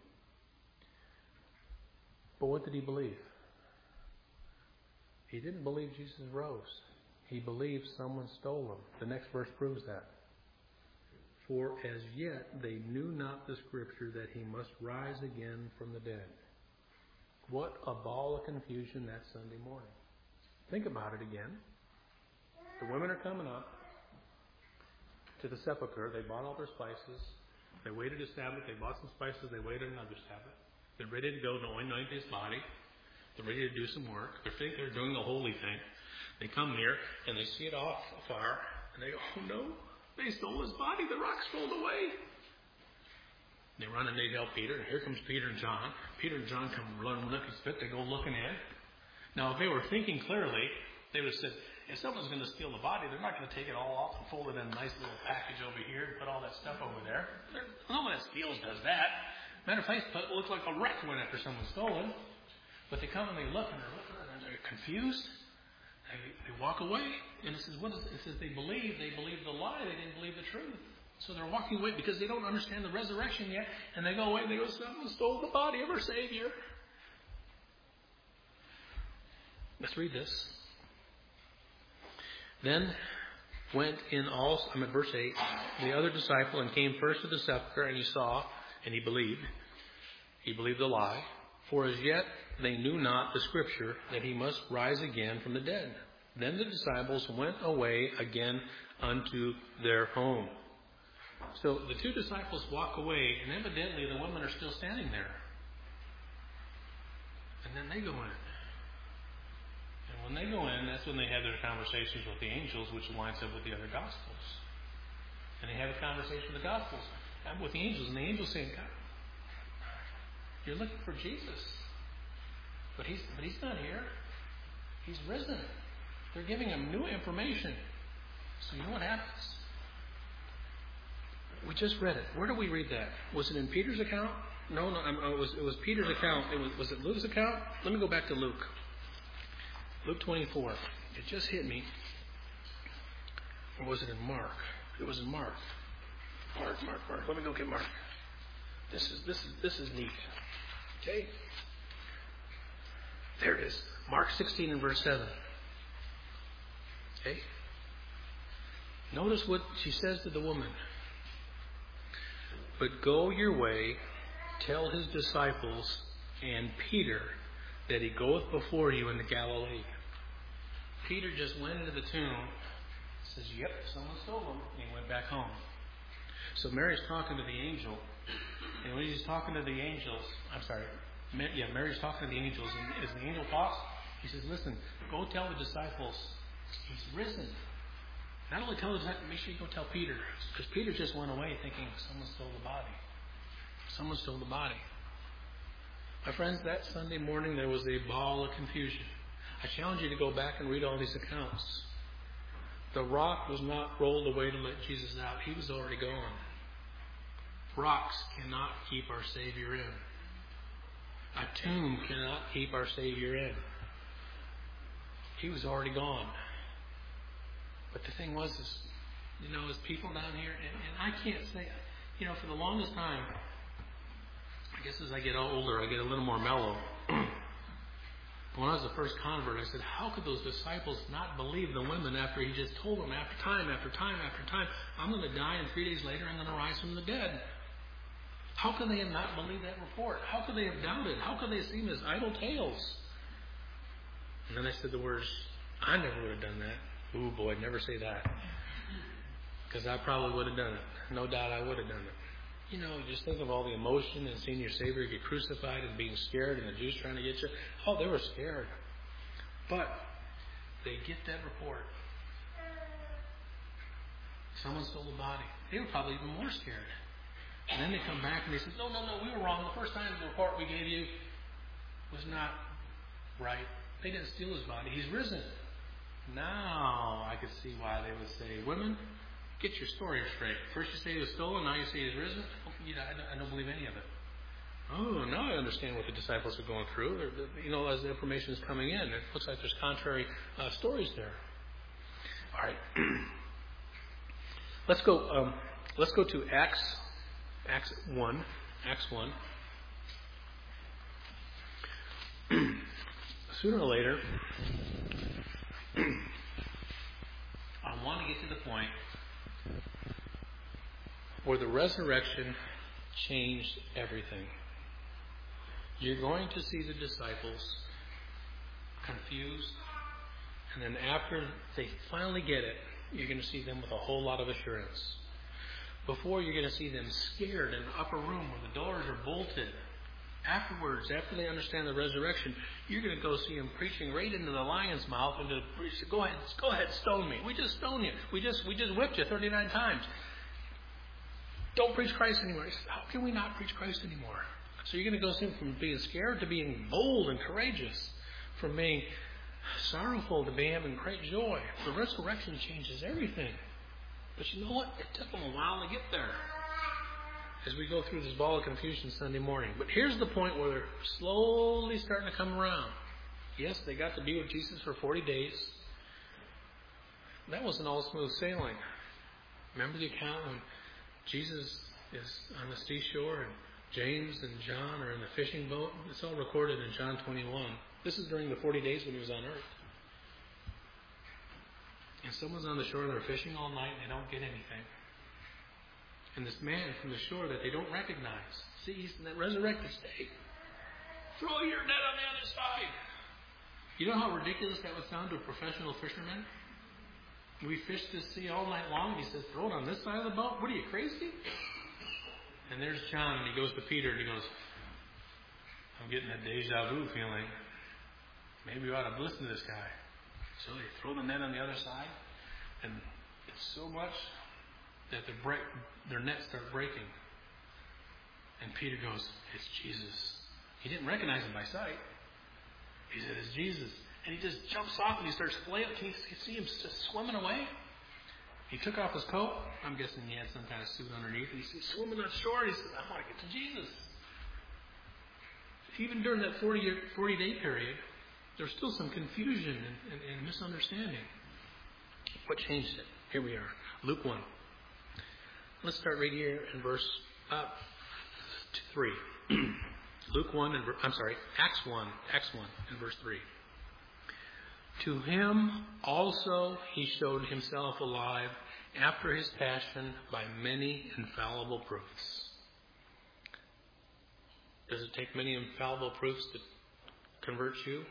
But what did he believe? He didn't believe Jesus rose. He believed someone stole him. The next verse proves that. For as yet they knew not the scripture that he must rise again from the dead. What a ball of confusion that Sunday morning. Think about it again. The women are coming up to the sepulchre. They bought all their spices. They waited a Sabbath. They bought some spices. They waited another Sabbath. They're ready to go to anoint his body. They're ready to do some work. They think they're doing the holy thing. They come near and they see it off afar. And they go, oh no, they stole his body. The rock's rolled away. They run and they tell Peter. And here comes Peter and John. Peter and John come running looking spit. They go looking in. Now, if they were thinking clearly, they would have said, if someone's going to steal the body, they're not going to take it all off and fold it in a nice little package over here and put all that stuff over there. No one that steals does that. Matter of fact, it looks like a wreck went after someone stolen. But they come and they look and they're looking and they're confused. They walk away. And it says, what is it? It says they believed the lie. They didn't believe the truth. So they're walking away because they don't understand the resurrection yet. And they go away and they go, someone stole the body of our Savior. Let's read this. Then went in also, I'm at verse 8, the other disciple and came first to the sepulchre, and he saw, and he believed. He believed the lie. For as yet they knew not the scripture that he must rise again from the dead. Then the disciples went away again unto their home. So the two disciples walk away, and evidently the women are still standing there. And then they go in. And when they go in, that's when they have their conversations with the angels, which lines up with the other Gospels. And they have a conversation with the Gospels, with the angels, and the angels saying, God, you're looking for Jesus. But he's not here. He's risen. They're giving him new information. So you know what happens? We just read it. Where do we read that? Was it in Peter's account? No, it was Peter's account. Was it Luke's account? Let me go back to Luke. Luke 24. It just hit me. Or was it in Mark? It was in Mark. Mark. Let me go get Mark. This is neat. Okay? There it is. Mark 16 and verse 7. Okay? Notice what she says to the woman. But go your way, tell his disciples and Peter that he goeth before you into Galilee. Peter just went into the tomb, says, yep, someone stole him, and he went back home. So Mary's talking to the angel, and when he's talking to the angels, Mary's talking to the angels, and as the angel talks, he says, listen, go tell the disciples he's risen. Not only tell the disciples, make sure you go tell Peter, because Peter just went away thinking someone stole the body. Someone stole the body. My friends, that Sunday morning there was a ball of confusion. I challenge you to go back and read all these accounts. The rock was not rolled away to let Jesus out. He was already gone. Rocks cannot keep our Savior in. A tomb cannot keep our Savior in. He was already gone. But the thing was, as people down here, and I can't say, for the longest time, I guess as I get older, I get a little more mellow. When I was the first convert, I said, how could those disciples not believe the women after he just told them after time, I'm going to die and 3 days later I'm going to rise from the dead? How could they have not believed that report? How could they have doubted? How could they have seen as idle tales? And then I said the words, I never would have done that. Ooh, boy, never say that. Because I probably would have done it. No doubt I would have done it. Just think of all the emotion and seeing your Savior get crucified and being scared and the Jews trying to get you. Oh, they were scared. But they get that report. Someone stole the body. They were probably even more scared. And then they come back and they say, no, we were wrong. The first time the report we gave you was not right. They didn't steal his body. He's risen. Now I could see why they would say, women, get your story straight. First you say he was stolen, now you say he's risen. I don't believe any of it. Oh, now I understand what the disciples are going through. As the information is coming in, it looks like there's contrary stories there. All right, let's go. Let's go to Acts 1. Acts 1. Sooner or later, I want to get to the point where the resurrection changed everything. You're going to see the disciples confused, and then after they finally get it, you're going to see them with a whole lot of assurance. Before, you're going to see them scared in the upper room where the doors are bolted. Afterwards, after they understand the resurrection, you're going to go see them preaching right into the lion's mouth, and the priest said, go ahead, stone me. We just stoned you. We just whipped you 39 times. Don't preach Christ anymore. He said, how can we not preach Christ anymore? So you're going to go see them from being scared to being bold and courageous, from being sorrowful to being having great joy. The resurrection changes everything. But you know what? It took them a while to get there as we go through this ball of confusion Sunday morning. But here's the point where they're slowly starting to come around. Yes, they got to be with Jesus for 40 days. That wasn't all smooth sailing. Remember the account when Jesus is on the seashore and James and John are in the fishing boat? It's all recorded in John 21. This is during the 40 days when he was on earth. And someone's on the shore and they're fishing all night and they don't get anything. And this man from the shore that they don't recognize sees in that resurrected state. Throw your net on the other side. You know how ridiculous that would sound to a professional fisherman? We fished this sea all night long, and he says, throw it on this side of the boat? What are you, crazy? And there's John, and he goes to Peter, and he goes, I'm getting a deja vu feeling. Maybe we ought to listen to this guy. So they throw the net on the other side, and it's so much that their nets start breaking. And Peter goes, it's Jesus. He didn't recognize him by sight. He said, it's Jesus. And he just jumps off and he starts flailing. Can you see him just swimming away? He took off his coat. I'm guessing he had some kind of suit underneath. And he's swimming on shore. He says, I want to get to Jesus. Even during that 40-day period, there was still some confusion and misunderstanding. What changed it? Here we are. Luke 1. Let's start right here in verse 3. Acts 1 and verse 3. To him also he showed himself alive after his passion by many infallible proofs. Does it take many infallible proofs to convert you?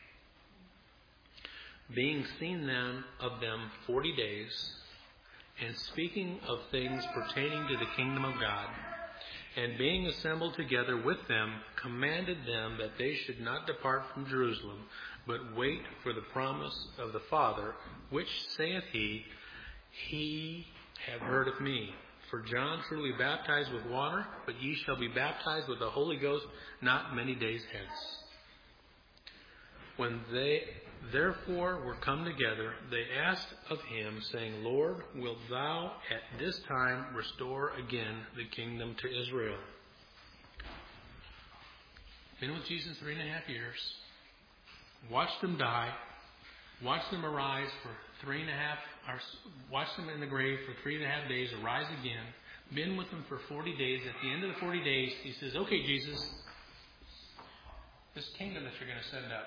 Being seen then of them 40 days, and speaking of things pertaining to the kingdom of God, and being assembled together with them, commanded them that they should not depart from Jerusalem, but wait for the promise of the Father, which saith he, He have heard of me. For John truly baptized with water, but ye shall be baptized with the Holy Ghost not many days hence. When they therefore were come together, they asked of him, saying, Lord, wilt thou at this time restore again the kingdom to Israel? Been with Jesus 3.5 years. Watched him die. Watched him arise for 3.5, or watched him in the grave for 3.5 days, arise again. Been with him for 40 days. At the end of the 40 days, he says, okay, Jesus, this kingdom that you're going to send up,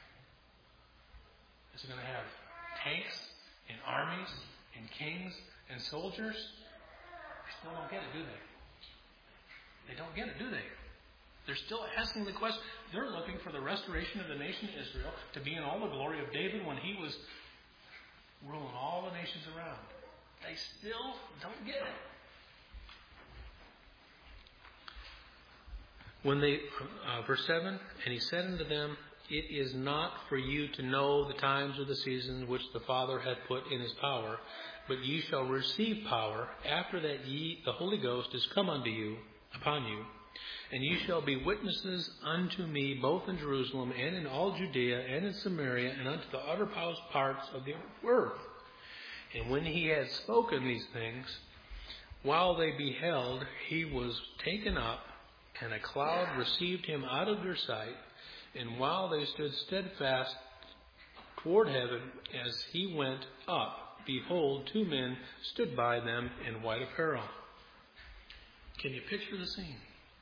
is it going to have tanks and armies and kings and soldiers? They still don't get it, do they? They don't get it, do they? They're still asking the question. They're looking for the restoration of the nation of Israel to be in all the glory of David when he was ruling all the nations around. They still don't get it. When they, verse 7, and he said unto them, It is not for you to know the times or the seasons which the Father hath put in his power, but ye shall receive power after that the Holy Ghost is come upon you, and ye shall be witnesses unto me both in Jerusalem and in all Judea and in Samaria and unto the uttermost parts of the earth. And when he had spoken these things, while they beheld, he was taken up, and a cloud received him out of their sight. And while they stood steadfast toward heaven as he went up, behold, 2 men stood by them in white apparel. Can you picture the scene?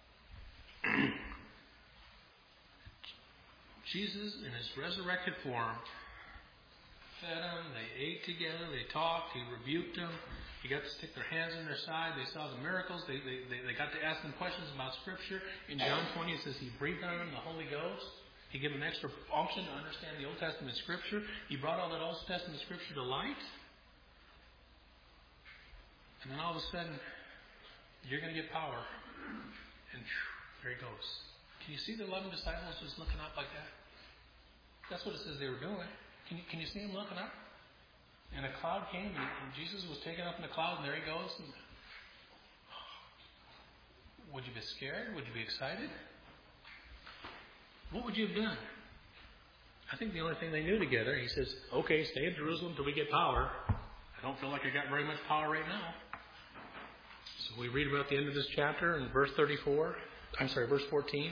Jesus in his resurrected form fed them, they ate together, they talked, he rebuked them, he got to stick their hands in their side, they saw the miracles, they got to ask them questions about Scripture. In John 20 it says he breathed on them the Holy Ghost. He gave them extra unction to understand the Old Testament Scripture. He brought all that Old Testament Scripture to light. And then all of a sudden, you're going to get power. And there he goes. Can you see the 11 disciples just looking up like that? That's what it says they were doing. Can you see them looking up? And a cloud came, and Jesus was taken up in the cloud, and there he goes. And, would you be scared? Would you be excited? What would you have done? I think the only thing they knew together, he says, okay, stay in Jerusalem until we get power. I don't feel like I got very much power right now. So we read about the end of this chapter in verse 14.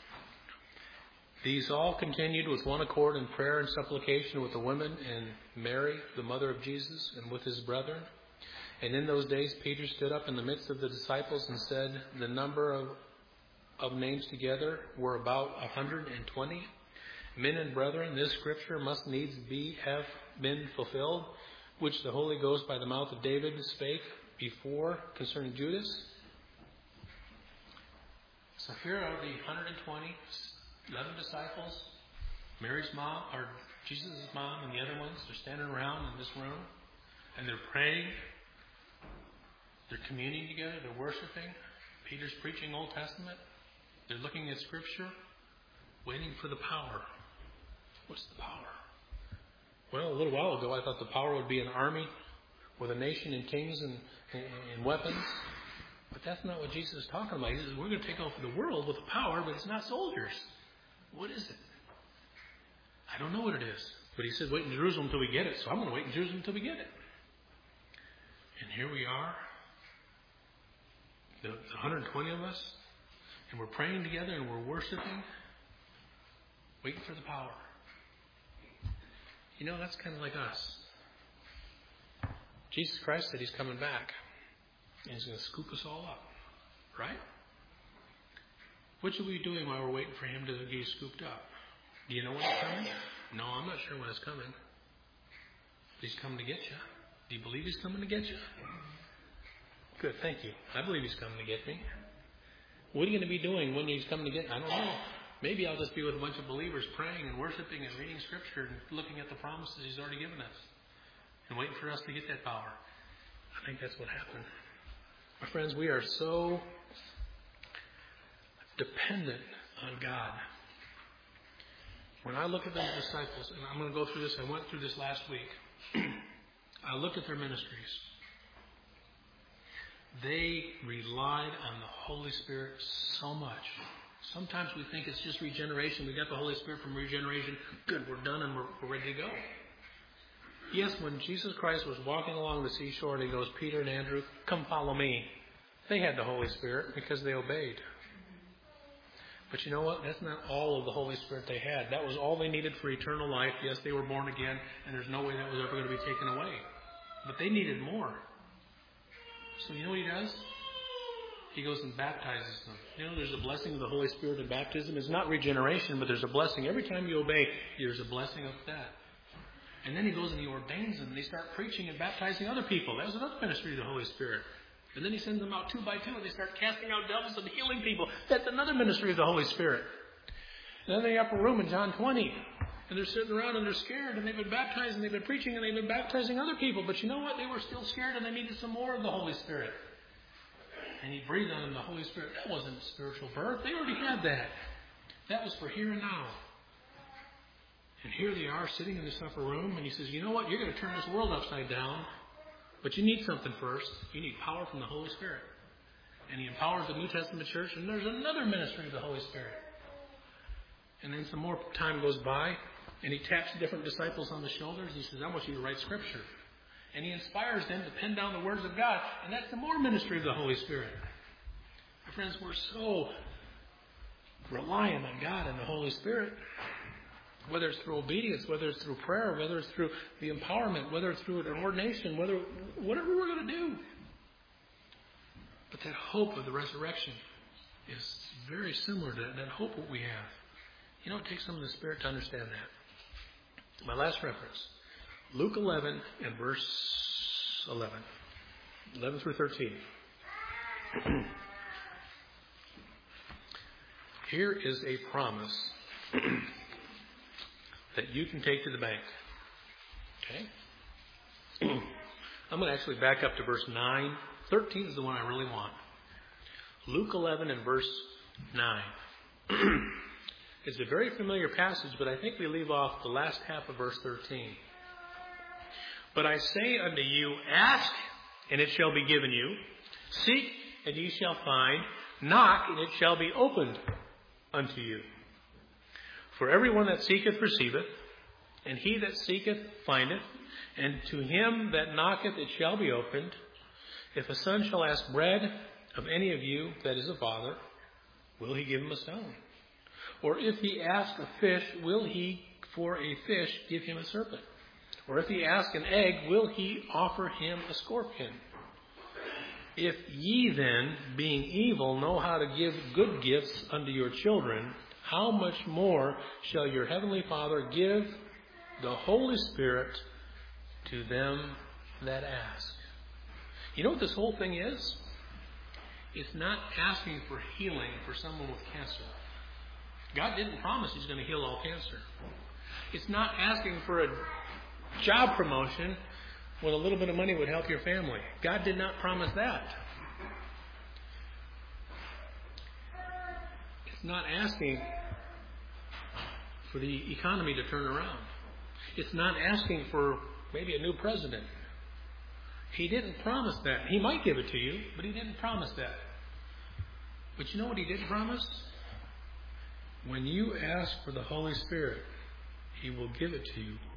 These all continued with one accord in prayer and supplication with the women and Mary, the mother of Jesus, and with his brethren. And in those days Peter stood up in the midst of the disciples and said, the number of names together were about 120. Men and brethren, this scripture must needs have been fulfilled, which the Holy Ghost by the mouth of David spake before concerning Judas. So here are the 120, 11 disciples, Mary's mom, or Jesus' mom, and the other ones. They're standing around in this room, and they're praying. They're communing together. They're worshiping. Peter's preaching Old Testament. They're looking at Scripture, waiting for the power. What's the power? Well, a little while ago, I thought the power would be an army with a nation and kings and weapons. But that's not what Jesus is talking about. He says, we're going to take over the world with power, but it's not soldiers. What is it? I don't know what it is. But he said, wait in Jerusalem until we get it. So I'm going to wait in Jerusalem until we get it. And here we are, the 120 of us, and we're praying together and we're worshiping, waiting for the power. You know, that's kind of like us. Jesus Christ said he's coming back. And he's going to scoop us all up. Right? What should we be doing while we're waiting for him to be scooped up? Do you know when it's coming? No, I'm not sure when it's coming. But he's coming to get you. Do you believe he's coming to get you? Good, thank you. I believe he's coming to get me. What are you going to be doing when he's coming to get me? I don't know. Maybe I'll just be with a bunch of believers praying and worshiping and reading Scripture and looking at the promises he's already given us and waiting for us to get that power. I think that's what happened. My friends, we are so dependent on God. When I look at the disciples, and I'm going to go through this, I went through this last week. I look at their ministries. They relied on the Holy Spirit so much. Sometimes we think it's just regeneration. We got the Holy Spirit from regeneration. Good, we're done and we're ready to go. Yes, when Jesus Christ was walking along the seashore and he goes, Peter and Andrew, come follow me. They had the Holy Spirit because they obeyed. But you know what? That's not all of the Holy Spirit they had. That was all they needed for eternal life. Yes, they were born again, and there's no way that was ever going to be taken away. But they needed more. So you know what he does? He goes and baptizes them. You know, there's a blessing of the Holy Spirit in baptism. It's not regeneration, but there's a blessing. Every time you obey, there's a blessing of that. And then he goes and he ordains them, and they start preaching and baptizing other people. That was another ministry of the Holy Spirit. And then he sends them out 2 by 2, and they start casting out devils and healing people. That's another ministry of the Holy Spirit. And then in the upper room in John 20, and they're sitting around and they're scared, and they've been baptized, and they've been preaching, and they've been baptizing other people. But you know what? They were still scared, and they needed some more of the Holy Spirit. And he breathed on them the Holy Spirit. That wasn't spiritual birth. They already had that. That was for here and now. And here they are sitting in this upper room, and he says, you know what? You're going to turn this world upside down. But you need something first. You need power from the Holy Spirit. And he empowers the New Testament church, and there's another ministry of the Holy Spirit. And then some more time goes by, and he taps different disciples on the shoulders. He says, I want you to write Scripture. And he inspires them to pen down the words of God. And that's the more ministry of the Holy Spirit. My friends, we're so reliant on God and the Holy Spirit. Whether it's through obedience, whether it's through prayer, whether it's through the empowerment, whether it's through an ordination, whatever we're going to do. But that hope of the resurrection is very similar to that hope that we have. You know, it takes some of the Spirit to understand that. My last reference, Luke 11 and verse 11 through 13. Here is a promise that you can take to the bank. Okay? I'm going to actually back up to verse 9. 13 is the one I really want. Luke 11 and verse 9. It's a very familiar passage, but I think we leave off the last half of verse 13. But I say unto you, ask, and it shall be given you. Seek, and ye shall find. Knock, and it shall be opened unto you. For everyone that seeketh receiveth, and he that seeketh findeth, and to him that knocketh it shall be opened. If a son shall ask bread of any of you that is a father, will he give him a stone? Or if he ask a fish, will he for a fish give him a serpent? Or if he ask an egg, will he offer him a scorpion? If ye then, being evil, know how to give good gifts unto your children, how much more shall your heavenly Father give the Holy Spirit to them that ask? You know what this whole thing is? It's not asking for healing for someone with cancer. God didn't promise He's going to heal all cancer. It's not asking for a job promotion when a little bit of money would help your family. God did not promise that. It's not asking for the economy to turn around. It's not asking for maybe a new president. He didn't promise that. He might give it to you, but He didn't promise that. But you know what He did promise? When you ask for the Holy Spirit, He will give it to you